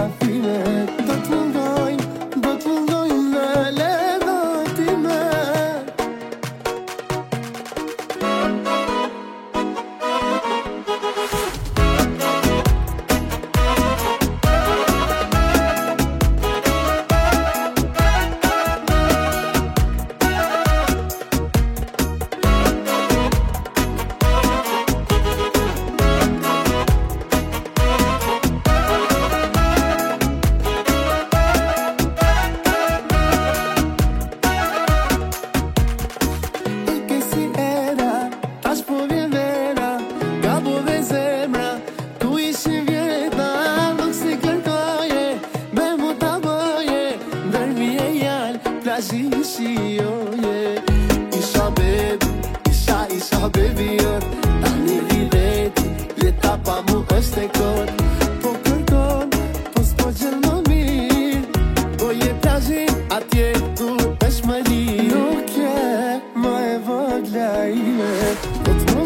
qafime. Do t'mungojnë në ledhat time. Isha baby jot, tani rileti, jeta pa mu është e kot. Po kërkon, po s'po gjën më mirë, po je plazhin atje ku është më lirë. Nuk je më e vogla ime, po t'më